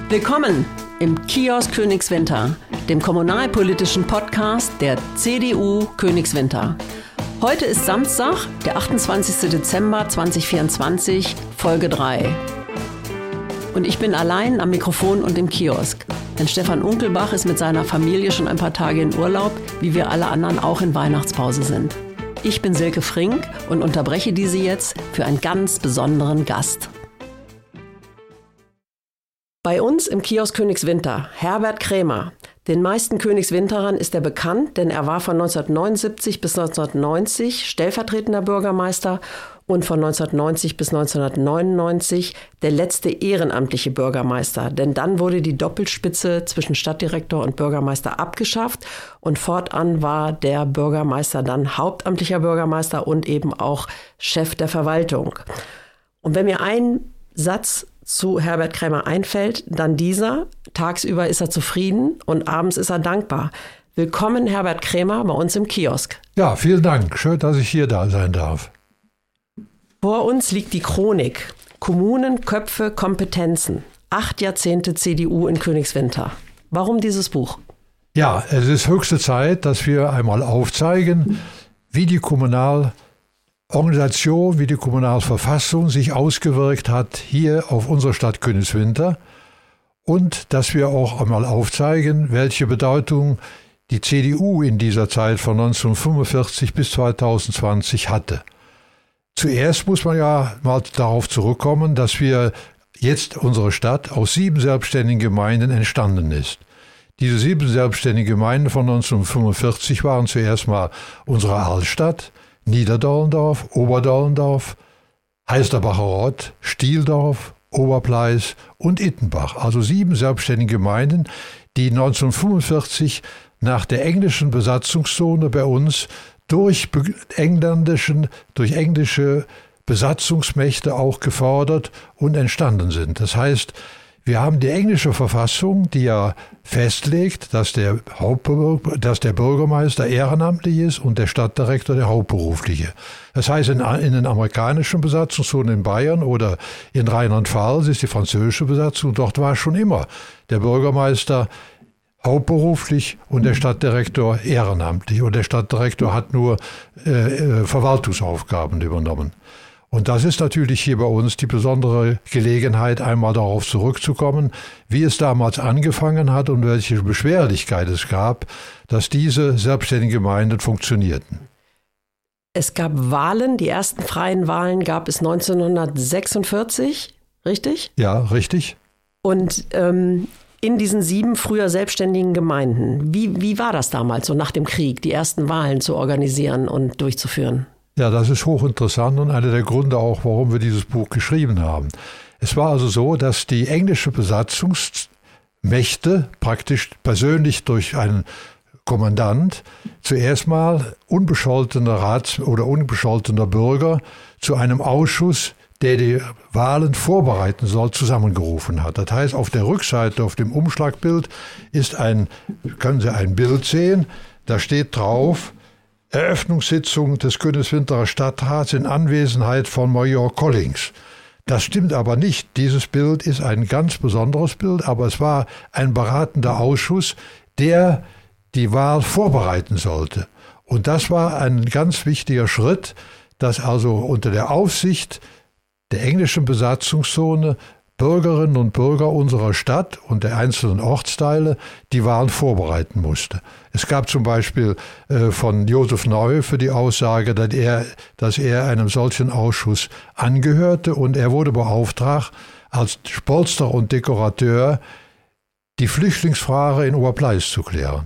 Willkommen im Kiosk Königswinter, dem kommunalpolitischen Podcast der CDU Königswinter. Heute ist Samstag, der 28. Dezember 2024, Folge 3. Und ich bin allein am Mikrofon und im Kiosk. Denn Stefan Unkelbach ist mit seiner Familie schon ein paar Tage in Urlaub, wie wir alle anderen auch in Weihnachtspause sind. Ich bin Silke Frink und unterbreche diese jetzt für einen ganz besonderen Gast. Bei uns im Kiosk Königswinter, Herbert Krämer. Den meisten Königswinterern ist er bekannt, denn er war von 1979 bis 1990 stellvertretender Bürgermeister und von 1990 bis 1999 der letzte ehrenamtliche Bürgermeister. Denn dann wurde die Doppelspitze zwischen Stadtdirektor und Bürgermeister abgeschafft und fortan war der Bürgermeister dann hauptamtlicher Bürgermeister und eben auch Chef der Verwaltung. Und wenn mir ein Satz zu Herbert Krämer einfällt, dann dieser: Tagsüber ist er zufrieden und abends ist er dankbar. Willkommen, Herbert Krämer, bei uns im Kiosk. Ja, vielen Dank. Schön, dass ich hier da sein darf. Vor uns liegt die Chronik. Kommunen, Köpfe, Kompetenzen. 8 Jahrzehnte CDU in Königswinter. Warum dieses Buch? Ja, es ist höchste Zeit, dass wir einmal aufzeigen, wie die Kommunalorganisation, wie die Kommunalverfassung sich ausgewirkt hat hier auf unsere Stadt Königswinter und dass wir auch einmal aufzeigen, welche Bedeutung die CDU in dieser Zeit von 1945 bis 2020 hatte. Zuerst muss man ja mal darauf zurückkommen, dass wir jetzt unsere Stadt aus 7 selbstständigen Gemeinden entstanden ist. Diese 7 selbstständigen Gemeinden von 1945 waren zuerst mal unsere Altstadt, Niederdollendorf, Oberdollendorf, Heisterbacher Rott, Stieldorf, Oberpleis und Ittenbach. Also 7 selbstständige Gemeinden, die 1945 nach der englischen Besatzungszone bei uns durch englische Besatzungsmächte auch gefordert und entstanden sind. Das heißt, wir haben die englische Verfassung, die ja festlegt, dass der Bürgermeister ehrenamtlich ist und der Stadtdirektor der hauptberufliche. Das heißt, in den amerikanischen Besatzungszonen in Bayern oder in Rheinland-Pfalz ist die französische Besatzung, dort war schon immer der Bürgermeister hauptberuflich und der Stadtdirektor ehrenamtlich. Und der Stadtdirektor hat nur Verwaltungsaufgaben übernommen. Und das ist natürlich hier bei uns die besondere Gelegenheit, einmal darauf zurückzukommen, wie es damals angefangen hat und welche Beschwerlichkeit es gab, dass diese selbstständigen Gemeinden funktionierten. Es gab Wahlen, die ersten freien Wahlen gab es 1946, richtig? Ja, richtig. Und in diesen 7 früher selbstständigen Gemeinden, wie war das damals, so nach dem Krieg, die ersten Wahlen zu organisieren und durchzuführen? Ja, das ist hochinteressant und einer der Gründe auch, warum wir dieses Buch geschrieben haben. Es war also so, dass die englische Besatzungsmächte praktisch persönlich durch einen Kommandant zuerst mal unbescholtener unbescholtener Bürger zu einem Ausschuss, der die Wahlen vorbereiten soll, zusammengerufen hat. Das heißt, auf der Rückseite, auf dem Umschlagbild können Sie ein Bild sehen, da steht drauf: Eröffnungssitzung des Königswinterer Stadtrats in Anwesenheit von Major Collings. Das stimmt aber nicht. Dieses Bild ist ein ganz besonderes Bild, aber es war ein beratender Ausschuss, der die Wahl vorbereiten sollte. Und das war ein ganz wichtiger Schritt, dass also unter der Aufsicht der englischen Besatzungszone Bürgerinnen und Bürger unserer Stadt und der einzelnen Ortsteile die Wahlen vorbereiten musste. Es gab zum Beispiel von Josef Neuhöfer die Aussage, dass er einem solchen Ausschuss angehörte und er wurde beauftragt, als Polster und Dekorateur die Flüchtlingsfrage in Oberpleis zu klären.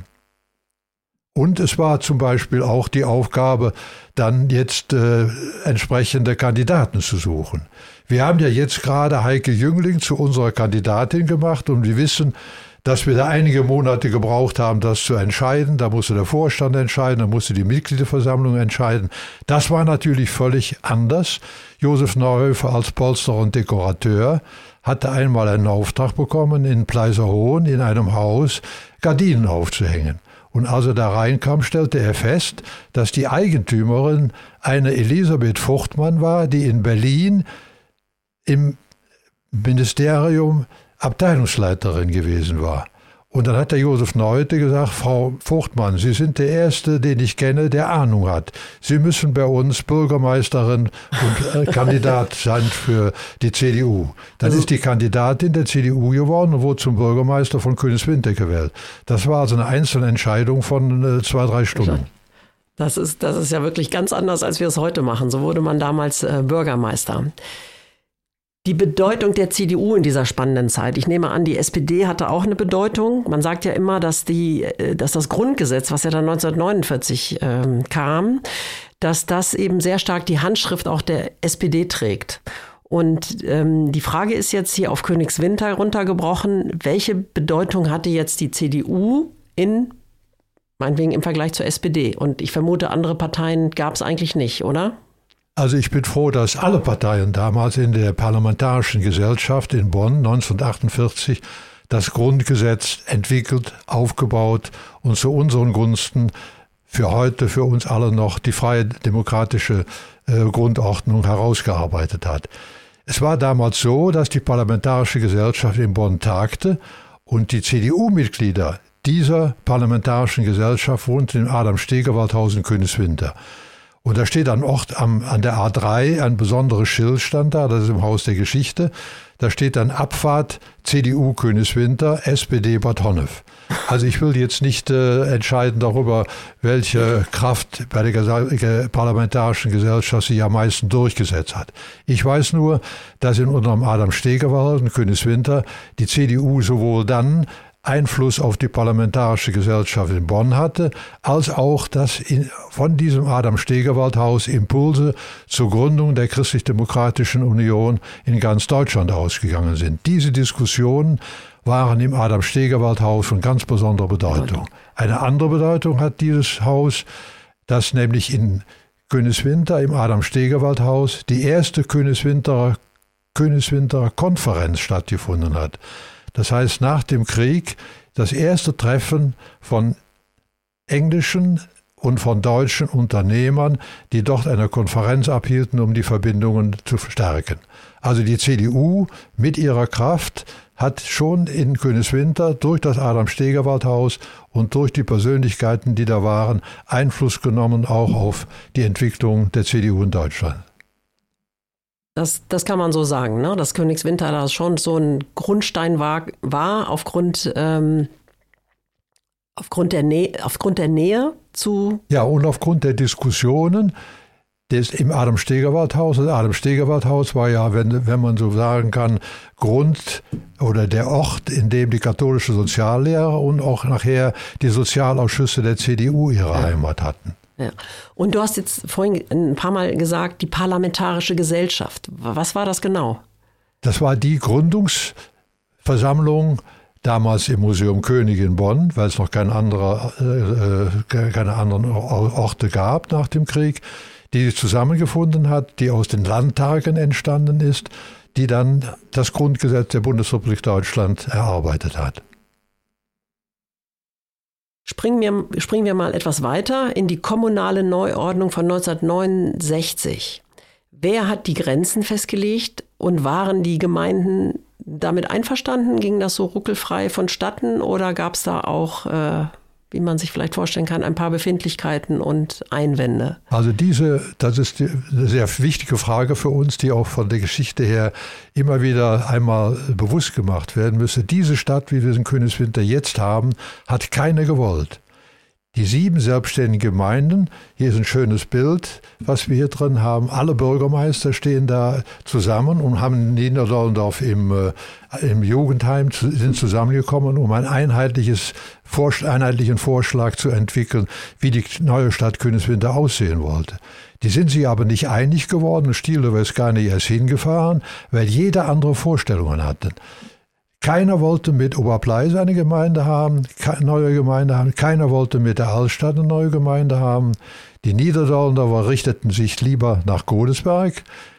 Und es war zum Beispiel auch die Aufgabe, dann jetzt entsprechende Kandidaten zu suchen. Wir haben ja jetzt gerade Heike Jüngling zu unserer Kandidatin gemacht und wir wissen, dass wir da einige Monate gebraucht haben, das zu entscheiden. Da musste der Vorstand entscheiden, da musste die Mitgliederversammlung entscheiden. Das war natürlich völlig anders. Josef Neuhöfer als Polster und Dekorateur hatte einmal einen Auftrag bekommen, in Pleiserhohen in einem Haus Gardinen aufzuhängen. Und als er da reinkam, stellte er fest, dass die Eigentümerin eine Elisabeth Furchtmann war, die in Berlin im Ministerium Abteilungsleiterin gewesen war. Und dann hat der Josef Neute gesagt, Frau Vogtmann, Sie sind der Erste, den ich kenne, der Ahnung hat. Sie müssen bei uns Bürgermeisterin und Kandidat sein für die CDU. Dann ist die Kandidatin der CDU geworden und wurde zum Bürgermeister von Königswinter gewählt. Das war also eine Einzelentscheidung von 2-3 Stunden. Das ist ja wirklich ganz anders, als wir es heute machen. So wurde man damals Bürgermeister. Die Bedeutung der CDU in dieser spannenden Zeit. Ich nehme an, die SPD hatte auch eine Bedeutung. Man sagt ja immer, dass das Grundgesetz, was ja dann 1949 kam, dass das eben sehr stark die Handschrift auch der SPD trägt. Und die Frage ist jetzt hier auf Königswinter runtergebrochen, welche Bedeutung hatte jetzt die CDU meinetwegen im Vergleich zur SPD? Und ich vermute, andere Parteien gab es eigentlich nicht, oder? Also ich bin froh, dass alle Parteien damals in der Parlamentarischen Gesellschaft in Bonn 1948 das Grundgesetz entwickelt, aufgebaut und zu unseren Gunsten für heute, für uns alle noch die freie demokratische Grundordnung herausgearbeitet hat. Es war damals so, dass die Parlamentarische Gesellschaft in Bonn tagte und die CDU-Mitglieder dieser Parlamentarischen Gesellschaft wohnten im Adam-Stegerwald-Haus in Königswinter. Und da steht an der A3 ein besonderes Schild stand da, das ist im Haus der Geschichte. Da steht dann Abfahrt CDU Königswinter, SPD Bad Honnef. Also ich will jetzt nicht entscheiden darüber, welche Kraft bei der Parlamentarischen Gesellschaft sich am meisten durchgesetzt hat. Ich weiß nur, dass in unserem Adam-Stegerwald in Königswinter die CDU sowohl dann Einfluss auf die Parlamentarische Gesellschaft in Bonn hatte, als auch, dass von diesem Adam-Stegerwald-Haus Impulse zur Gründung der Christlich-Demokratischen Union in ganz Deutschland ausgegangen sind. Diese Diskussionen waren im Adam-Stegerwald-Haus von ganz besonderer Bedeutung. Eine andere Bedeutung hat dieses Haus, dass nämlich in Königswinter im Adam-Stegerwald-Haus die erste Königswinterer Konferenz stattgefunden hat. Das heißt, nach dem Krieg das erste Treffen von englischen und von deutschen Unternehmern, die dort eine Konferenz abhielten, um die Verbindungen zu verstärken. Also die CDU mit ihrer Kraft hat schon in Königswinter durch das Adam-Stegerwald-Haus und durch die Persönlichkeiten, die da waren, Einfluss genommen auch auf die Entwicklung der CDU in Deutschland. Das kann man so sagen, ne? Dass Königswinter da schon so ein Grundstein war aufgrund der Nähe zu... Ja, und aufgrund der Diskussionen im Adam-Stegerwald-Haus. Das Adam-Stegerwald-Haus war ja, wenn man so sagen kann, Grund oder der Ort, in dem die katholische Soziallehre und auch nachher die Sozialausschüsse der CDU ihre Heimat hatten. Ja. Und du hast jetzt vorhin ein paar Mal gesagt, die Parlamentarische Gesellschaft. Was war das genau? Das war die Gründungsversammlung damals im Museum König in Bonn, weil es noch keine anderen Orte gab nach dem Krieg, die zusammengefunden hat, die aus den Landtagen entstanden ist, die dann das Grundgesetz der Bundesrepublik Deutschland erarbeitet hat. Springen wir mal etwas weiter in die kommunale Neuordnung von 1969. Wer hat die Grenzen festgelegt und waren die Gemeinden damit einverstanden? Ging das so ruckelfrei vonstatten oder gab es da auch, wie man sich vielleicht vorstellen kann, ein paar Befindlichkeiten und Einwände? Also das ist eine sehr wichtige Frage für uns, die auch von der Geschichte her immer wieder einmal bewusst gemacht werden müsste. Diese Stadt, wie wir es in Königswinter jetzt haben, hat keine gewollt. Die 7 selbstständigen Gemeinden, hier ist ein schönes Bild, was wir hier drin haben. Alle Bürgermeister stehen da zusammen und haben in Niederdollendorf im Jugendheim sind zusammengekommen, um einen einheitlichen Vorschlag zu entwickeln, wie die neue Stadt Königswinter aussehen wollte. Die sind sich aber nicht einig geworden. Stielöwer ist gar nicht erst hingefahren, weil jeder andere Vorstellungen hatte. Keiner wollte mit Oberpleis eine Gemeinde haben, neue Gemeinde haben. Keiner wollte mit der Altstadt eine neue Gemeinde haben. Die Niederdollendorfer richteten sich lieber nach Godesberg.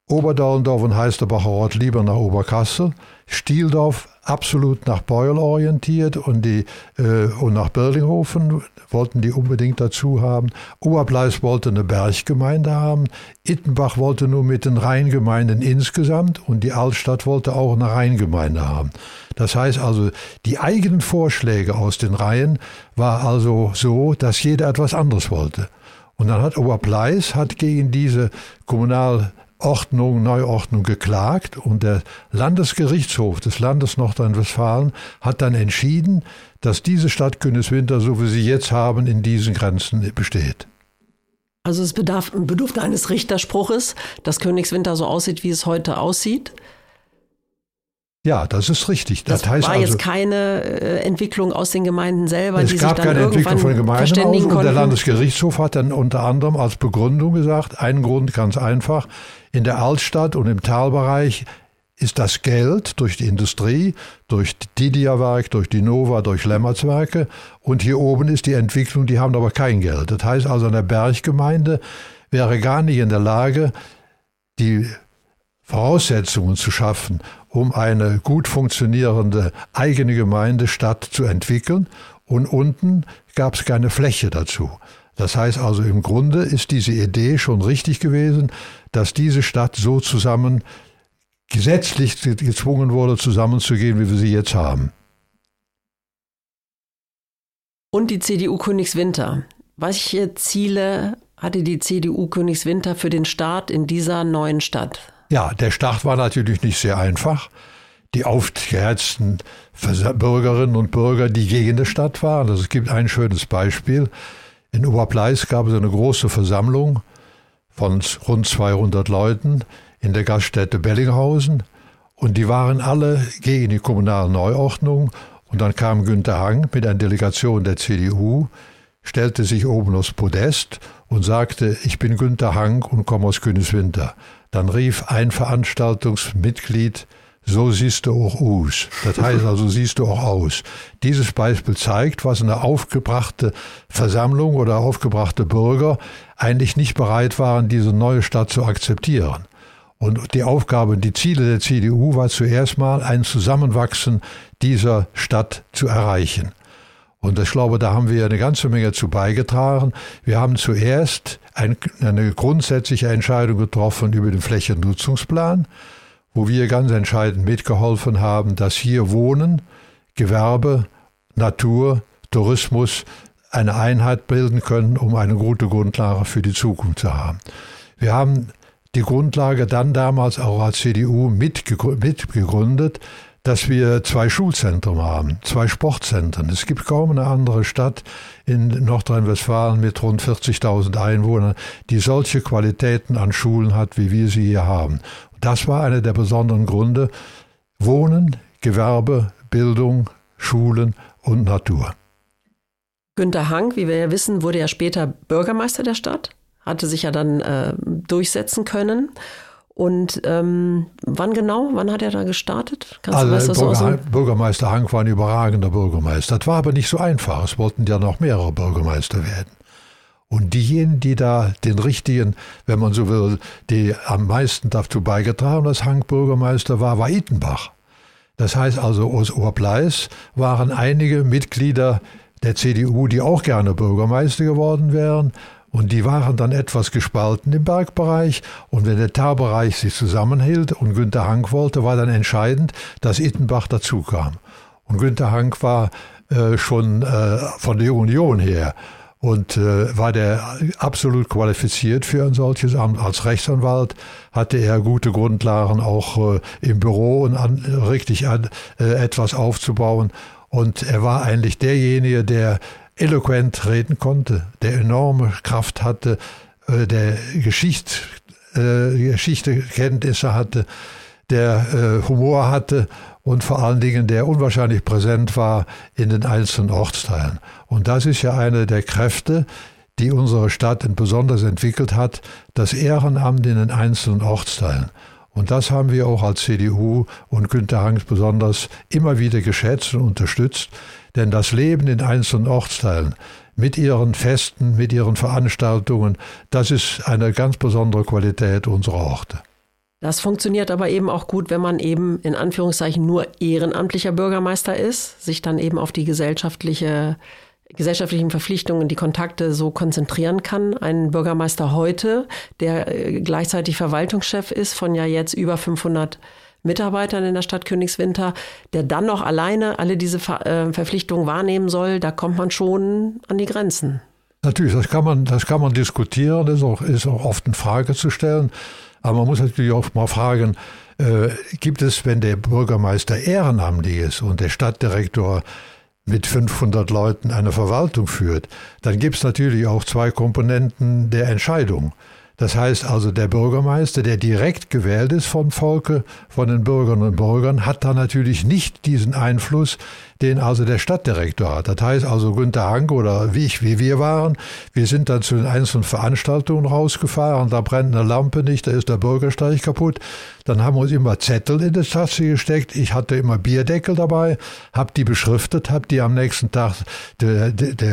Oberdaulendorf und Heisterbacher Ort lieber nach Oberkassel, Stieldorf absolut nach Beuel orientiert und nach Berlinghofen wollten die unbedingt dazu haben. Oberbleis wollte eine Berggemeinde haben, Ittenbach wollte nur mit den Rheingemeinden insgesamt und die Altstadt wollte auch eine Rheingemeinde haben. Das heißt also, die eigenen Vorschläge aus den Reihen war also so, dass jeder etwas anderes wollte. Und dann hat Oberbleis gegen diese Neuordnung geklagt und der Landesgerichtshof des Landes Nordrhein-Westfalen hat dann entschieden, dass diese Stadt Königswinter, so wie sie jetzt haben, in diesen Grenzen besteht. Also es bedurfte eines Richterspruches, dass Königswinter so aussieht, wie es heute aussieht? Ja, das ist richtig. Das heißt war also, jetzt keine Entwicklung aus den Gemeinden selber, die sich dann irgendwann verständigen konnten? Es gab keine Entwicklung von den Gemeinden aus und der Landesgerichtshof hat dann unter anderem als Begründung gesagt, ein Grund ganz einfach, in der Altstadt und im Talbereich ist das Geld durch die Industrie, durch Didia-Werk, durch die Nova, durch Lemmertswerke und hier oben ist die Entwicklung, die haben aber kein Geld. Das heißt also, eine Berggemeinde wäre gar nicht in der Lage, die Voraussetzungen zu schaffen, um eine gut funktionierende eigene Gemeindestadt zu entwickeln und unten gab es keine Fläche dazu. Das heißt also, im Grunde ist diese Idee schon richtig gewesen, dass diese Stadt so gesetzlich gezwungen wurde, zusammenzugehen, wie wir sie jetzt haben. Und die CDU Königswinter. Welche Ziele hatte die CDU Königswinter für den Start in dieser neuen Stadt? Ja, der Start war natürlich nicht sehr einfach. Die aufgeheizten Bürgerinnen und Bürger, die gegen die Stadt waren. Also es gibt ein schönes Beispiel. In Oberbleis gab es eine große Versammlung von rund 200 Leuten in der Gaststätte Bellinghausen und die waren alle gegen die kommunale Neuordnung und dann kam Günther Hang mit einer Delegation der CDU, stellte sich oben aufs Podest und sagte, ich bin Günther Hang und komme aus Königswinter. Dann rief ein Veranstaltungsmitglied, so siehst du auch aus. Das heißt also, siehst du auch aus. Dieses Beispiel zeigt, was eine aufgebrachte Versammlung oder aufgebrachte Bürger eigentlich nicht bereit waren, diese neue Stadt zu akzeptieren. Und die Aufgabe und die Ziele der CDU war zuerst mal, ein Zusammenwachsen dieser Stadt zu erreichen. Und ich glaube, da haben wir eine ganze Menge zu beigetragen. Wir haben zuerst eine grundsätzliche Entscheidung getroffen über den Flächennutzungsplan, wo wir ganz entscheidend mitgeholfen haben, dass hier Wohnen, Gewerbe, Natur, Tourismus eine Einheit bilden können, um eine gute Grundlage für die Zukunft zu haben. Wir haben die Grundlage dann damals auch als CDU mitgegründet, dass wir 2 Schulzentren haben, 2 Sportzentren. Es gibt kaum eine andere Stadt in Nordrhein-Westfalen mit rund 40.000 Einwohnern, die solche Qualitäten an Schulen hat, wie wir sie hier haben. Das war einer der besonderen Gründe. Wohnen, Gewerbe, Bildung, Schulen und Natur. Günther Hang, wie wir ja wissen, wurde ja später Bürgermeister der Stadt, hatte sich ja dann durchsetzen können. Und wann hat er da gestartet? Bürgermeister Hang war ein überragender Bürgermeister. Das war aber nicht so einfach. Es wollten ja noch mehrere Bürgermeister werden. Und diejenigen, die da den richtigen, wenn man so will, die am meisten dazu beigetragen haben, dass Hang Bürgermeister war Ittenbach. Das heißt also, aus Oberbleis waren einige Mitglieder der CDU, die auch gerne Bürgermeister geworden wären. Und die waren dann etwas gespalten im Bergbereich. Und wenn der Talbereich sich zusammenhielt und Günther Hang wollte, war dann entscheidend, dass Ittenbach dazu kam. Und Günther Hang war schon von der Union her und war der absolut qualifiziert für ein solches Amt. Als Rechtsanwalt hatte er gute Grundlagen auch im Büro und etwas aufzubauen. Und er war eigentlich derjenige, der eloquent reden konnte, der enorme Kraft hatte, der Geschichtekenntnisse hatte, der Humor hatte und vor allen Dingen der unwahrscheinlich präsent war in den einzelnen Ortsteilen. Und das ist ja eine der Kräfte, die unsere Stadt besonders entwickelt hat, das Ehrenamt in den einzelnen Ortsteilen. Und das haben wir auch als CDU und Günther Hang besonders immer wieder geschätzt und unterstützt. Denn das Leben in einzelnen Ortsteilen mit ihren Festen, mit ihren Veranstaltungen, das ist eine ganz besondere Qualität unserer Orte. Das funktioniert aber eben auch gut, wenn man eben in Anführungszeichen nur ehrenamtlicher Bürgermeister ist, sich dann eben auf die gesellschaftlichen Verpflichtungen, die Kontakte so konzentrieren kann. Ein Bürgermeister heute, der gleichzeitig Verwaltungschef ist von ja jetzt über 500 Mitarbeitern in der Stadt Königswinter, der dann noch alleine alle diese Verpflichtungen wahrnehmen soll, da kommt man schon an die Grenzen. Natürlich, das kann man diskutieren, ist auch oft in Frage zu stellen. Aber man muss natürlich auch mal fragen, gibt es, wenn der Bürgermeister ehrenamtlich ist und der Stadtdirektor mit 500 Leuten eine Verwaltung führt, dann gibt es natürlich auch zwei Komponenten der Entscheidung. Das heißt also, der Bürgermeister, der direkt gewählt ist vom Volke, von den Bürgerinnen und Bürgern, hat da natürlich nicht diesen Einfluss, den also der Stadtdirektor hat. Das heißt also, Günter Hanke oder wie wir waren, wir sind dann zu den einzelnen Veranstaltungen rausgefahren, da brennt eine Lampe nicht, da ist der Bürgersteig kaputt. Dann haben wir uns immer Zettel in die Tasche gesteckt. Ich hatte immer Bierdeckel dabei, habe die beschriftet, habe die am nächsten Tag der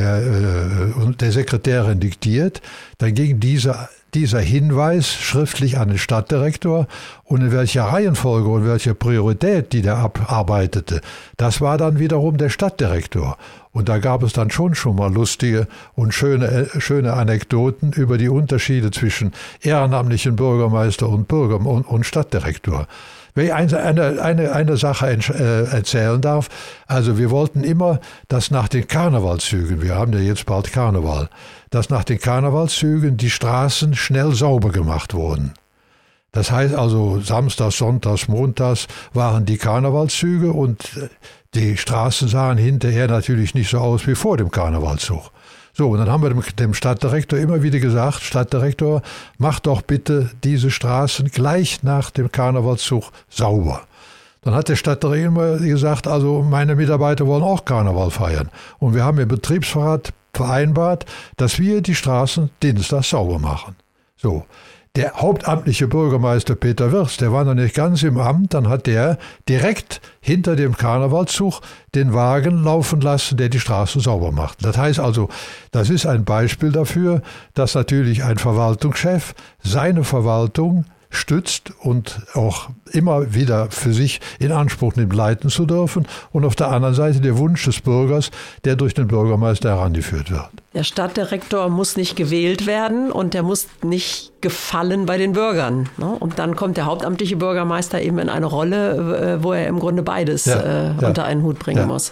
Sekretärin diktiert. Dann ging dieser Hinweis schriftlich an den Stadtdirektor und in welcher Reihenfolge und welcher Priorität die der abarbeitete, das war dann wiederum der Stadtdirektor. Und da gab es dann schon mal lustige und schöne Anekdoten über die Unterschiede zwischen ehrenamtlichen Bürgermeister und Stadtdirektor. Wenn ich eine Sache erzählen darf, also wir wollten immer, dass nach den Karnevalszügen, wir haben ja jetzt bald Karneval, dass nach den Karnevalszügen die Straßen schnell sauber gemacht wurden. Das heißt also, samstags, sonntags, montags waren die Karnevalszüge und die Straßen sahen hinterher natürlich nicht so aus wie vor dem Karnevalszug. So, und dann haben wir dem Stadtdirektor immer wieder gesagt, Stadtdirektor, mach doch bitte diese Straßen gleich nach dem Karnevalszug sauber. Dann hat der Stadtdirektor immer gesagt, also meine Mitarbeiter wollen auch Karneval feiern. Und wir haben im Betriebsrat vereinbart, dass wir die Straßen dienstags sauber machen. So. Der hauptamtliche Bürgermeister Peter Wirz, der war noch nicht ganz im Amt, dann hat der direkt hinter dem Karnevalszug den Wagen laufen lassen, der die Straße sauber macht. Das heißt also, das ist ein Beispiel dafür, dass natürlich ein Verwaltungschef seine Verwaltung stützt und auch immer wieder für sich in Anspruch nimmt, leiten zu dürfen. Und auf der anderen Seite der Wunsch des Bürgers, der durch den Bürgermeister herangeführt wird. Der Stadtdirektor muss nicht gewählt werden und der muss nicht gefallen bei den Bürgern. Und dann kommt der hauptamtliche Bürgermeister eben in eine Rolle, wo er im Grunde beides unter einen Hut bringen muss.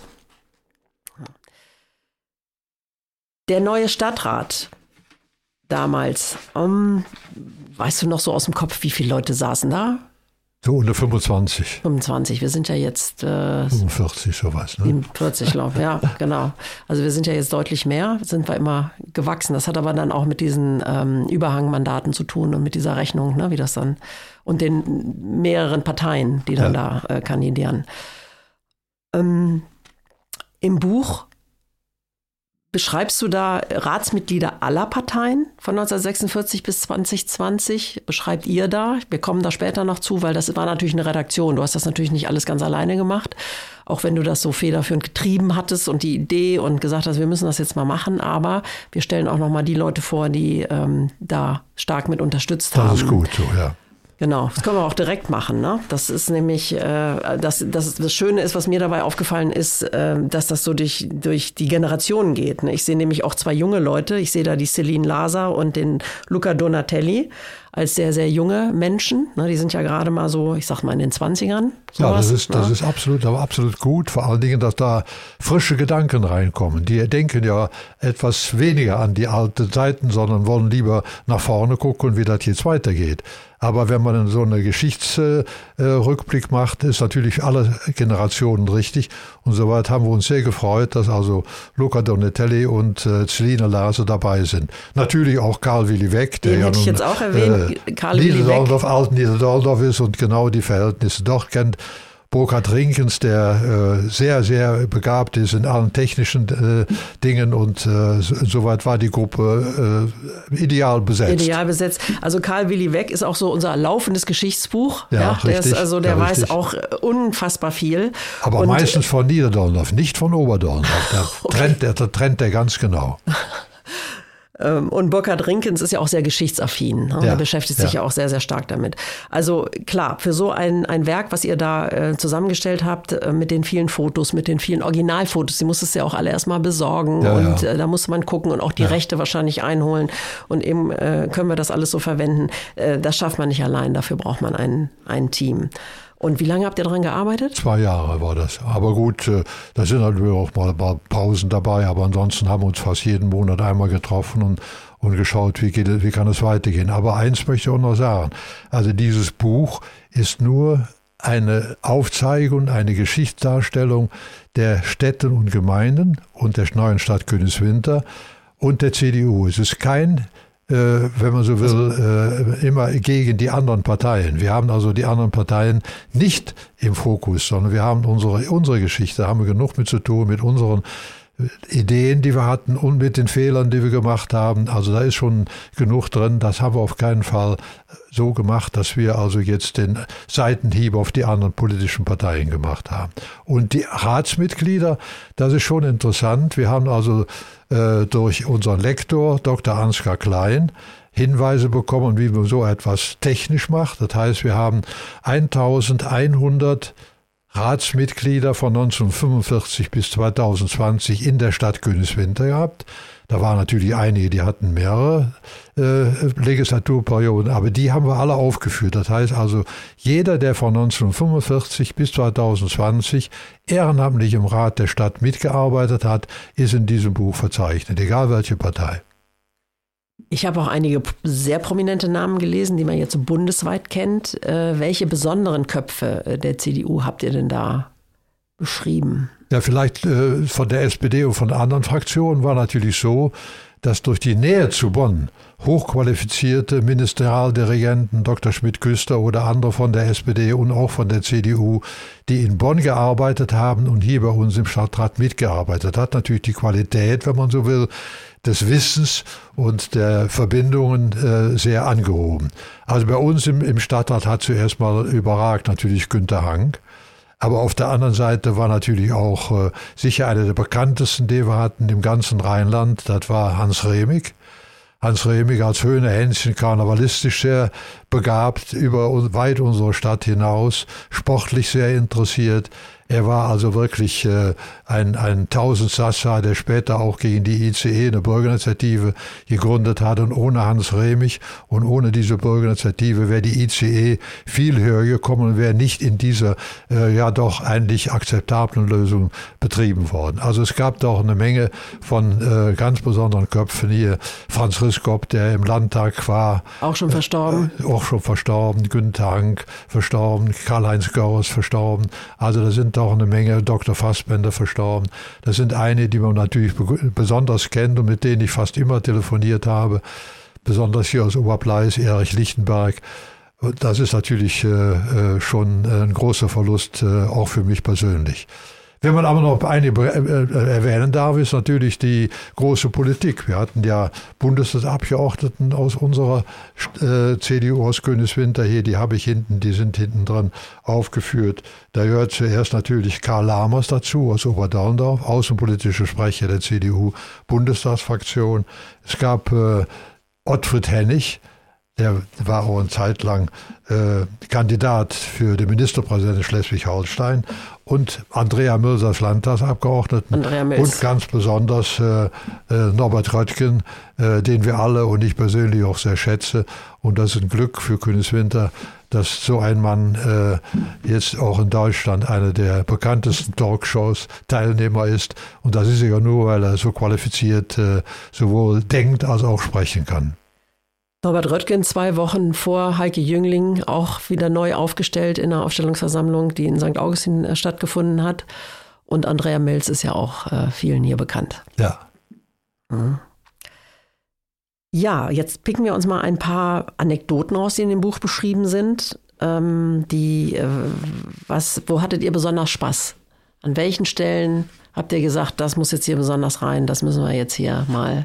Der neue Stadtrat damals, weißt du noch so aus dem Kopf, wie viele Leute saßen da? So unter 25. 25, wir sind ja jetzt 45, sowas. Ne? 47, glaube ich, ja, genau. Also wir sind ja jetzt deutlich mehr, sind wir immer gewachsen. Das hat aber dann auch mit diesen Überhangmandaten zu tun und mit dieser Rechnung, ne, wie das dann, und den mehreren Parteien, die dann da kandidieren. Im Buch beschreibst du da Ratsmitglieder aller Parteien von 1946 bis 2020? Beschreibt ihr da? Wir kommen da später noch zu, weil das war natürlich eine Redaktion. Du hast das natürlich nicht alles ganz alleine gemacht, auch wenn du das so federführend getrieben hattest und die Idee und gesagt hast, wir müssen das jetzt mal machen. Aber wir stellen auch noch mal die Leute vor, die da stark mit unterstützt haben. Das ist gut so, ja. Genau, das können wir auch direkt machen. Ne? Das ist nämlich, das Schöne ist, was mir dabei aufgefallen ist, dass das so durch die Generationen geht. Ne? Ich sehe nämlich auch zwei junge Leute. Ich sehe da die Celine Laser und den Luca Donatelli als sehr, sehr junge Menschen. Ne? Die sind ja gerade mal so, ich sag mal in den 20ern. Sowas, ja, das ist absolut gut. Vor allen Dingen, dass da frische Gedanken reinkommen. Die denken ja etwas weniger an die alten Zeiten, sondern wollen lieber nach vorne gucken, wie das jetzt weitergeht. Aber wenn man so einen Geschichtsrückblick macht, ist natürlich alle Generationen richtig. Und soweit haben wir uns sehr gefreut, dass also Luca Donatelli und Celine Laser dabei sind. Natürlich auch Karl Willi Weck, der den ja hätte ich jetzt auch erwähnt, Karl Willi Weck. Alt-Niederdorf ist und genau die Verhältnisse dort kennt. Burkhard Rinkens, der sehr, sehr begabt ist in allen technischen Dingen und soweit war die Gruppe ideal besetzt. Ideal besetzt. Also Karl Willi Weck ist auch so unser laufendes Geschichtsbuch. Ja, richtig. Der weiß auch unfassbar viel. Aber und meistens von Niederdorf, nicht von Oberdorf. Der trennt der ganz genau. Und Burkhard Rinkens ist ja auch sehr geschichtsaffin. Ne? Er beschäftigt sich ja auch sehr, sehr stark damit. Also klar, für so ein Werk, was ihr da zusammengestellt habt, mit den vielen Fotos, mit den vielen Originalfotos, die musstest du ja auch alle erstmal besorgen. Und da musste man gucken und auch die Rechte wahrscheinlich einholen. Und eben können wir das alles so verwenden. Das schafft man nicht allein, dafür braucht man ein Team. Und wie lange habt ihr daran gearbeitet? 2 Jahre war das. Aber gut, da sind natürlich auch mal Pausen dabei. Aber ansonsten haben wir uns fast jeden Monat einmal getroffen und geschaut, wie kann es weitergehen. Aber eins möchte ich auch noch sagen. Also dieses Buch ist nur eine Aufzeigung, eine Geschichtsdarstellung der Städte und Gemeinden und der neuen Stadt Königswinter und der CDU. Es ist kein wenn man so will, immer gegen die anderen Parteien. Wir haben also die anderen Parteien nicht im Fokus, sondern wir haben unsere Geschichte, da haben wir genug mit zu tun, mit unseren Ideen, die wir hatten und mit den Fehlern, die wir gemacht haben. Also da ist schon genug drin. Das haben wir auf keinen Fall so gemacht, dass wir also jetzt den Seitenhieb auf die anderen politischen Parteien gemacht haben. Und die Ratsmitglieder, das ist schon interessant. Wir haben also durch unseren Lektor, Dr. Ansgar Klein, Hinweise bekommen, wie man so etwas technisch macht. Das heißt, wir haben 1100 Ratsmitglieder von 1945 bis 2020 in der Stadt Königswinter gehabt. Da waren natürlich einige, die hatten mehrere Legislaturperioden, aber die haben wir alle aufgeführt. Das heißt also, jeder, der von 1945 bis 2020 ehrenamtlich im Rat der Stadt mitgearbeitet hat, ist in diesem Buch verzeichnet, egal welche Partei. Ich habe auch einige sehr prominente Namen gelesen, die man jetzt so bundesweit kennt. Welche besonderen Köpfe der CDU habt ihr denn da beschrieben? Ja, vielleicht von der SPD und von anderen Fraktionen war natürlich so, dass durch die Nähe zu Bonn hochqualifizierte Ministerialdirigenten, Dr. Schmidt-Küster oder andere von der SPD und auch von der CDU, die in Bonn gearbeitet haben und hier bei uns im Stadtrat mitgearbeitet hat, natürlich die Qualität, wenn man so will, des Wissens und der Verbindungen sehr angehoben. Also bei uns im Stadtrat hat zuerst mal überragt natürlich Günter Hank. Aber auf der anderen Seite war natürlich auch sicher einer der bekanntesten, die wir hatten im ganzen Rheinland, das war Hans Remig. Hans Remig als Höhnehänschen, karnevalistisch sehr begabt, weit unsere Stadt hinaus, sportlich sehr interessiert. Er war also wirklich ein Tausendsassa, der später auch gegen die ICE eine Bürgerinitiative gegründet hat. Und ohne Hans Remig und ohne diese Bürgerinitiative wäre die ICE viel höher gekommen und wäre nicht in dieser ja doch eigentlich akzeptablen Lösung betrieben worden. Also es gab doch eine Menge von ganz besonderen Köpfen hier. Franz Riskop, der im Landtag war. Auch schon verstorben. Günther Hank verstorben, Karl-Heinz Görres verstorben. Also da sind auch eine Menge, Dr. Fassbender verstorben. Das sind einige, die man natürlich besonders kennt und mit denen ich fast immer telefoniert habe. Besonders hier aus Oberbleis, Erich Lichtenberg. Das ist natürlich schon ein großer Verlust, auch für mich persönlich. Wenn man aber noch einige erwähnen darf, ist natürlich die große Politik. Wir hatten ja Bundestagsabgeordneten aus unserer CDU aus Königswinter hier, die sind hinten dran aufgeführt. Da gehört zuerst natürlich Karl Lamers dazu aus Oberdorndorf, außenpolitischer Sprecher der CDU-Bundestagsfraktion. Es gab Ottfried Hennig, der war auch eine Zeit lang Kandidat für den Ministerpräsidenten Schleswig-Holstein, und Andrea Mölz als Landtagsabgeordneten und ganz besonders Norbert Röttgen, den wir alle und ich persönlich auch sehr schätze. Und das ist ein Glück für Königswinter, dass so ein Mann jetzt auch in Deutschland einer der bekanntesten Talkshows Teilnehmer ist. Und das ist ja nur, weil er so qualifiziert sowohl denkt als auch sprechen kann. Norbert Röttgen 2 Wochen vor Heike Jüngling auch wieder neu aufgestellt in einer Aufstellungsversammlung, die in St. Augustin stattgefunden hat. Und Andrea Mölz ist ja auch vielen hier bekannt. Ja. Mhm. Ja, jetzt picken wir uns mal ein paar Anekdoten raus, die in dem Buch beschrieben sind. Wo hattet ihr besonders Spaß? An welchen Stellen habt ihr gesagt, das muss jetzt hier besonders rein, das müssen wir jetzt hier mal...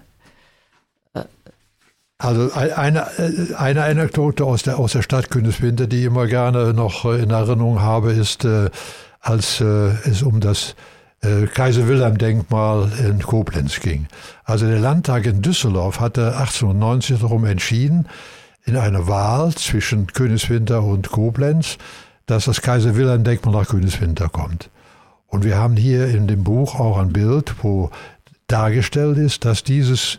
Also eine Anekdote aus der Stadt Königswinter, die ich immer gerne noch in Erinnerung habe, ist, als es um das Kaiser-Wilhelm-Denkmal in Koblenz ging. Also der Landtag in Düsseldorf hatte 1890 darum entschieden, in einer Wahl zwischen Königswinter und Koblenz, dass das Kaiser-Wilhelm-Denkmal nach Königswinter kommt. Und wir haben hier in dem Buch auch ein Bild, wo dargestellt ist, dass dieses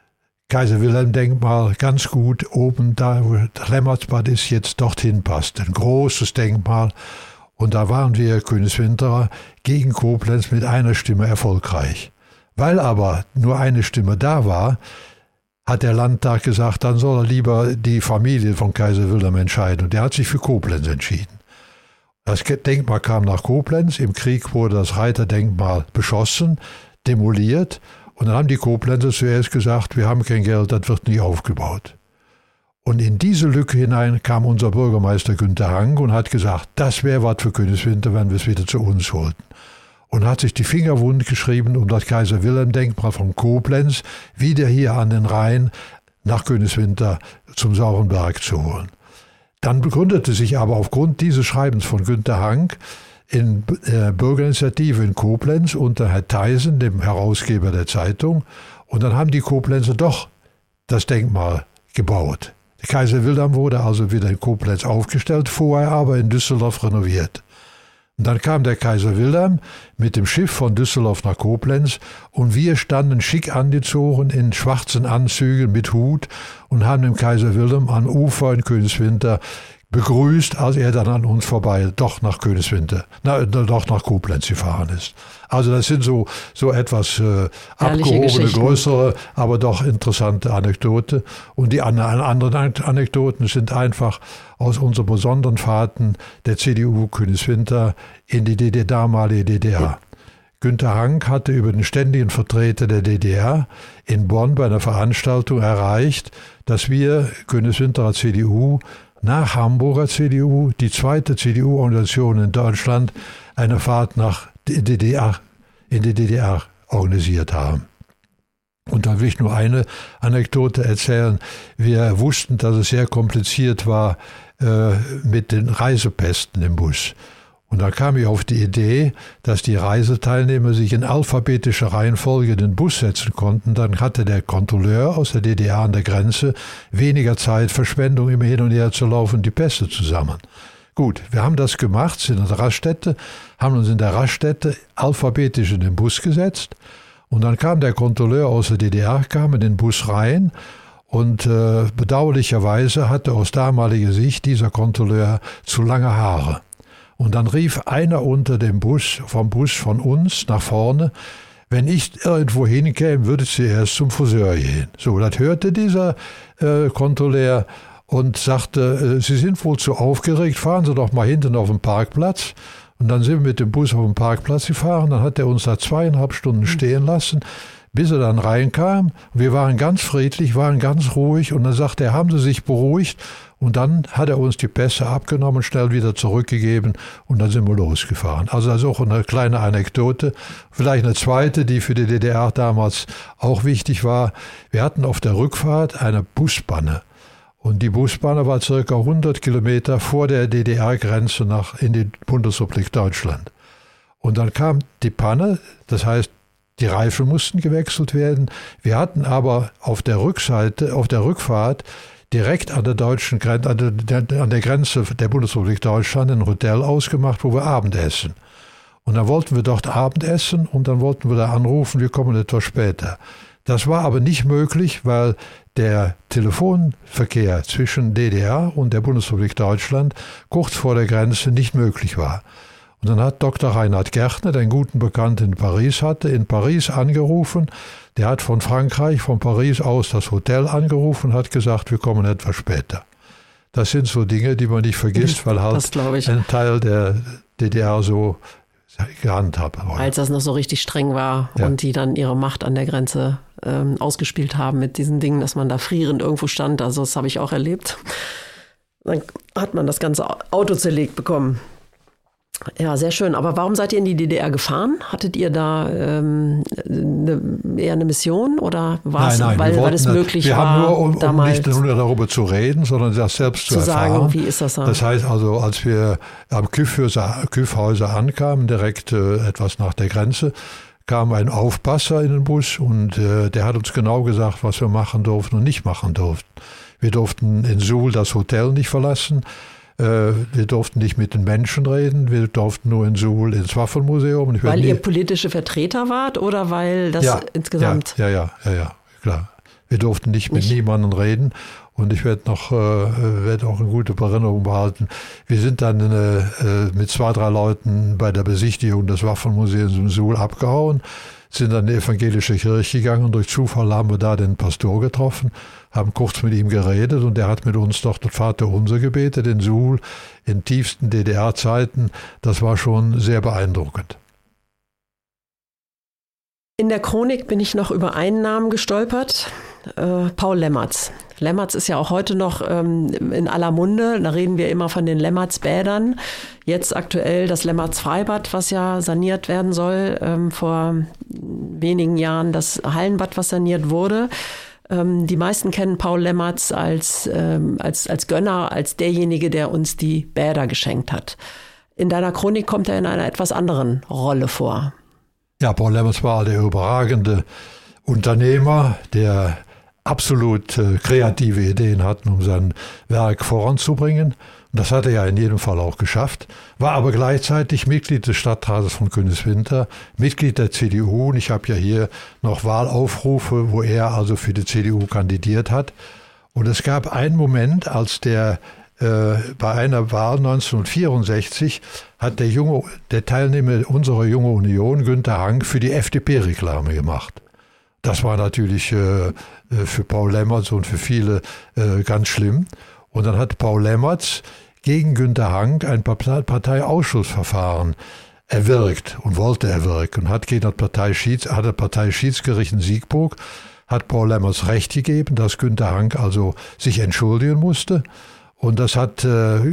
Kaiser-Wilhelm-Denkmal ganz gut oben da, wo das Lemmertsbad ist, jetzt dorthin passt. Ein großes Denkmal. Und da waren wir Königswinterer gegen Koblenz mit einer Stimme erfolgreich. Weil aber nur eine Stimme da war, hat der Landtag gesagt, dann soll er lieber die Familie von Kaiser Wilhelm entscheiden. Und der hat sich für Koblenz entschieden. Das Denkmal kam nach Koblenz. Im Krieg wurde das Reiterdenkmal beschossen, demoliert. Und dann haben die Koblenzer zuerst gesagt, wir haben kein Geld, das wird nicht aufgebaut. Und in diese Lücke hinein kam unser Bürgermeister Günter Hank und hat gesagt, das wäre was für Königswinter, wenn wir es wieder zu uns holten. Und hat sich die Finger wund geschrieben, um das Kaiser-Wilhelm-Denkmal von Koblenz wieder hier an den Rhein nach Königswinter zum Saurenberg zu holen. Dann begründete sich aber aufgrund dieses Schreibens von Günter Hank in Bürgerinitiative in Koblenz unter Herr Theisen, dem Herausgeber der Zeitung. Und dann haben die Koblenzer doch das Denkmal gebaut. Der Kaiser Wilhelm wurde also wieder in Koblenz aufgestellt, vorher aber in Düsseldorf renoviert. Und dann kam der Kaiser Wilhelm mit dem Schiff von Düsseldorf nach Koblenz und wir standen schick angezogen in schwarzen Anzügen mit Hut und haben den Kaiser Wilhelm am Ufer in Königswinter begrüßt, als er dann an uns vorbei doch nach doch nach Koblenz gefahren ist. Also das sind so etwas abgehobene, größere, aber doch interessante Anekdote. Und die anderen Anekdoten sind einfach aus unseren besonderen Fahrten der CDU Königswinter in die damalige DDR. Günter Hank hatte über den ständigen Vertreter der DDR in Bonn bei einer Veranstaltung erreicht, dass wir Königswinterer CDU nach Hamburger CDU, die zweite CDU-Organisation in Deutschland, eine Fahrt in die DDR organisiert haben. Und da will ich nur eine Anekdote erzählen. Wir wussten, dass es sehr kompliziert war mit den Reisepässen im Bus. Und da kam ich auf die Idee, dass die Reiseteilnehmer sich in alphabetischer Reihenfolge in den Bus setzen konnten. Dann hatte der Kontrolleur aus der DDR an der Grenze weniger Zeit, Verschwendung immer hin und her zu laufen, die Pässe zusammen. Gut, wir haben das gemacht, sind in der Raststätte, haben uns in der Raststätte alphabetisch in den Bus gesetzt. Und dann kam der Kontrolleur aus der DDR, kam in den Bus rein. Und bedauerlicherweise hatte aus damaliger Sicht dieser Kontrolleur zu lange Haare. Und dann rief einer unter dem Bus, vom Bus von uns nach vorne, wenn ich irgendwo hinkäme, würde ich zuerst zum Friseur gehen. So, das hörte dieser Kontrolleur und sagte, Sie sind wohl zu aufgeregt, fahren Sie doch mal hinten auf den Parkplatz. Und dann sind wir mit dem Bus auf den Parkplatz gefahren, dann hat er uns da 2,5 Stunden stehen lassen, bis er dann reinkam. Wir waren ganz friedlich, waren ganz ruhig und dann sagte er, haben Sie sich beruhigt? Und dann hat er uns die Pässe abgenommen, schnell wieder zurückgegeben und dann sind wir losgefahren. Also das ist auch eine kleine Anekdote. Vielleicht eine zweite, die für die DDR damals auch wichtig war. Wir hatten auf der Rückfahrt eine Busbanne. Und die Busbahn war ca. 100 Kilometer vor der DDR-Grenze in die Bundesrepublik Deutschland. Und dann kam die Panne, das heißt, die Reifen mussten gewechselt werden. Wir hatten aber auf der Rückfahrt, direkt an der deutschen Grenze, an der Grenze der Bundesrepublik Deutschland ein Hotel ausgemacht, wo wir Abendessen. Und dann wollten wir dort Abendessen und dann wollten wir da anrufen, wir kommen etwas später. Das war aber nicht möglich, weil der Telefonverkehr zwischen DDR und der Bundesrepublik Deutschland kurz vor der Grenze nicht möglich war. Und dann hat Dr. Reinhard Gärtner, der einen guten Bekannten in Paris hatte, in Paris angerufen. Der hat von Frankreich, von Paris aus das Hotel angerufen und hat gesagt, wir kommen etwas später. Das sind so Dinge, die man nicht vergisst, weil halt ein Teil der DDR so gehandhabt wurde. Als das noch so richtig streng war und die dann ihre Macht an der Grenze ausgespielt haben mit diesen Dingen, dass man da frierend irgendwo stand. Also das habe ich auch erlebt. Dann hat man das ganze Auto zerlegt bekommen. Ja, sehr schön. Aber warum seid ihr in die DDR gefahren? Hattet ihr da eher eine Mission oder war es, weil es möglich wir war? Wir haben nur, um nicht nur darüber zu reden, sondern das selbst zu erfahren. Sagen, wie ist das da? Das heißt also, als wir am Kyffhäuser ankamen, direkt etwas nach der Grenze, kam ein Aufpasser in den Bus und der hat uns genau gesagt, was wir machen durften und nicht machen durften. Wir durften in Suhl das Hotel nicht verlassen. Wir durften nicht mit den Menschen reden, wir durften nur in Suhl ins Waffenmuseum. Weil ihr politische Vertreter wart oder weil das insgesamt... Ja, klar. Wir durften nicht mit niemandem reden und ich werde auch eine gute Erinnerung behalten. Wir sind dann mit 2, 3 Leuten bei der Besichtigung des Waffenmuseums in Suhl abgehauen, sind dann in die evangelische Kirche gegangen und durch Zufall haben wir da den Pastor getroffen, haben kurz mit ihm geredet und der hat mit uns doch das Vaterunser gebetet in Suhl in tiefsten DDR-Zeiten. Das war schon sehr beeindruckend. In der Chronik bin ich noch über einen Namen gestolpert, Paul Lemmertz. Lemmertz ist ja auch heute noch in aller Munde. Da reden wir immer von den Lemmertz-Bädern. Jetzt aktuell das Lemmertz-Freibad, was ja saniert werden soll. Vor wenigen Jahren das Hallenbad, was saniert wurde. Die meisten kennen Paul Lemmertz als Gönner, als derjenige, der uns die Bäder geschenkt hat. In deiner Chronik kommt er in einer etwas anderen Rolle vor. Ja, Paul Lemmertz war der überragende Unternehmer, der absolut kreative Ideen hatten, um sein Werk voranzubringen. Und das hat er ja in jedem Fall auch geschafft. War aber gleichzeitig Mitglied des Stadtrates von Königswinter, Mitglied der CDU. Und ich habe ja hier noch Wahlaufrufe, wo er also für die CDU kandidiert hat. Und es gab einen Moment, als der bei einer Wahl 1964 hat der Teilnehmer unserer Junge Union, Günter Hank, für die FDP Reklame gemacht. Das war natürlich für Paul Lemmertz und für viele ganz schlimm. Und dann hat Paul Lemmertz gegen Günter Hank ein Parteiausschussverfahren erwirkt und wollte erwirken und hat gegen das Parteischiedsgericht in Siegburg hat Paul Lemmertz Recht gegeben, dass Günter Hank also sich entschuldigen musste. Und das hat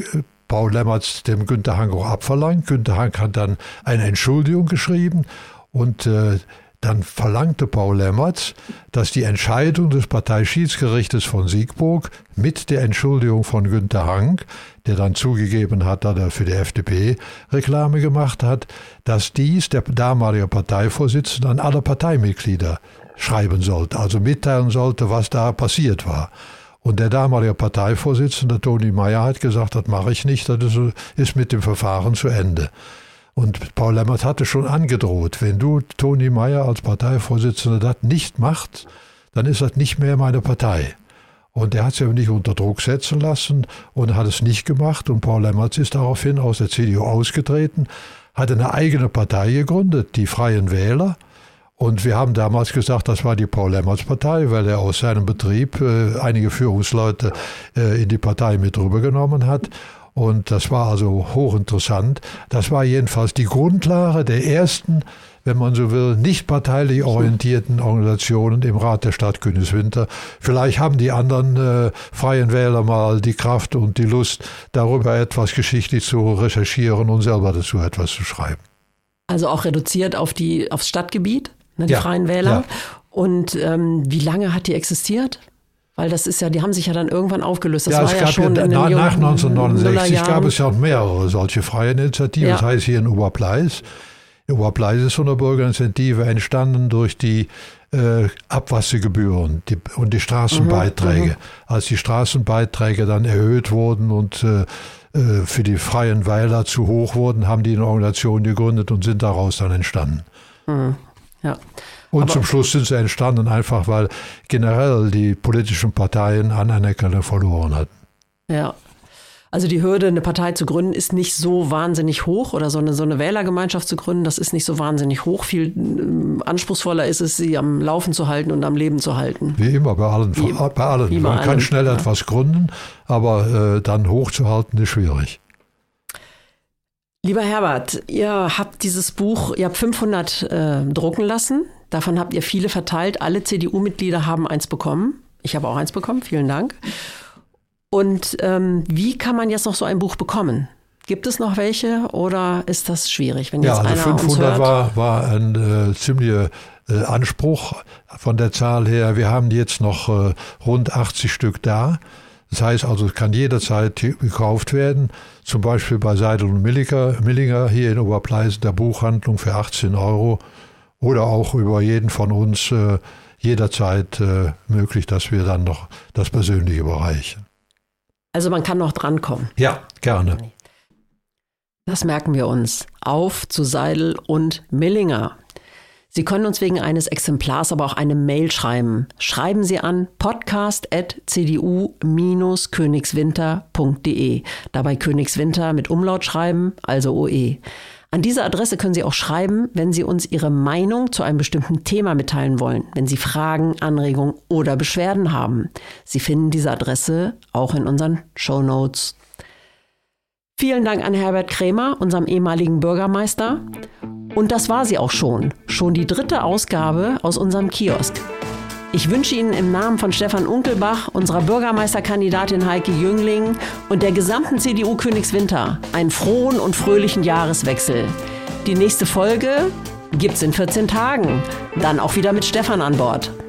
Paul Lemmertz dem Günter Hank auch abverlangt. Günter Hank hat dann eine Entschuldigung geschrieben und dann verlangte Paul Lemmertz, dass die Entscheidung des Parteischiedsgerichtes von Siegburg mit der Entschuldigung von Günter Hank, der dann zugegeben hat, dass er für die FDP Reklame gemacht hat, dass dies der damalige Parteivorsitzende an alle Parteimitglieder schreiben sollte, also mitteilen sollte, was da passiert war. Und der damalige Parteivorsitzende, Toni Meyer, hat gesagt, das mache ich nicht, das ist mit dem Verfahren zu Ende. Und Paul Lemmertz hatte schon angedroht, wenn du, Toni Meyer, als Parteivorsitzender das nicht machst, dann ist das nicht mehr meine Partei. Und er hat sich aber nicht unter Druck setzen lassen und hat es nicht gemacht. Und Paul Lemmertz ist daraufhin aus der CDU ausgetreten, hat eine eigene Partei gegründet, die Freien Wähler. Und wir haben damals gesagt, das war die Paul-Lemmertz-Partei, weil er aus seinem Betrieb einige Führungsleute in die Partei mit rübergenommen hat. Und das war also hochinteressant. Das war jedenfalls die Grundlage der ersten, wenn man so will, nicht parteilich orientierten Organisationen im Rat der Stadt Königswinter. Vielleicht haben die anderen Freien Wähler mal die Kraft und die Lust, darüber etwas geschichtlich zu recherchieren und selber dazu etwas zu schreiben. Also auch reduziert aufs Stadtgebiet? Die Freien Wähler. Ja. Und wie lange hat die existiert? Weil das ist ja, die haben sich ja dann irgendwann aufgelöst. Das war ja schon nach 1969 gab es ja mehrere solche freie Initiativen. Ja. Das heißt hier in Oberpleis. In Oberpleis ist so eine Bürgerinitiative entstanden durch die Abwassergebühren und die Straßenbeiträge. Als die Straßenbeiträge dann erhöht wurden und für die Freien Wähler zu hoch wurden, haben die eine Organisation gegründet und sind daraus dann entstanden. Ja. Und zum Schluss sind sie entstanden, einfach weil generell die politischen Parteien an Anerkennung verloren hatten. Ja, also die Hürde, eine Partei zu gründen, ist nicht so wahnsinnig hoch oder so eine Wählergemeinschaft zu gründen, das ist nicht so wahnsinnig hoch. Viel anspruchsvoller ist es, sie am Laufen zu halten und am Leben zu halten. Wie immer, bei allen. Man kann schnell etwas gründen, aber dann hochzuhalten ist schwierig. Lieber Herbert, ihr habt dieses Buch, ihr habt 500 drucken lassen. Davon habt ihr viele verteilt. Alle CDU-Mitglieder haben eins bekommen. Ich habe auch eins bekommen. Vielen Dank. Und wie kann man jetzt noch so ein Buch bekommen? Gibt es noch welche oder ist das schwierig, wenn jetzt also einer 500 uns hört? war ein ziemlicher Anspruch von der Zahl her. Wir haben jetzt noch rund 80 Stück da. Das heißt also, es kann jederzeit gekauft werden. Zum Beispiel bei Seidel und Millinger hier in Oberpleisen der Buchhandlung für 18 € oder auch über jeden von uns jederzeit möglich, dass wir dann noch das Persönliche bereichen. Also man kann noch drankommen. Ja, gerne. Das merken wir uns. Auf zu Seidel und Millinger. Sie können uns wegen eines Exemplars aber auch eine Mail schreiben. Schreiben Sie an podcast@cdu-königswinter.de. Dabei Königswinter mit Umlaut schreiben, also OE. An diese Adresse können Sie auch schreiben, wenn Sie uns Ihre Meinung zu einem bestimmten Thema mitteilen wollen, wenn Sie Fragen, Anregungen oder Beschwerden haben. Sie finden diese Adresse auch in unseren Shownotes. Vielen Dank an Herbert Krämer, unserem ehemaligen Bürgermeister. Und das war sie auch schon die 3. Ausgabe aus unserem Kiosk. Ich wünsche Ihnen im Namen von Stefan Unkelbach, unserer Bürgermeisterkandidatin Heike Jüngling und der gesamten CDU Königswinter einen frohen und fröhlichen Jahreswechsel. Die nächste Folge gibt's in 14 Tagen, dann auch wieder mit Stefan an Bord.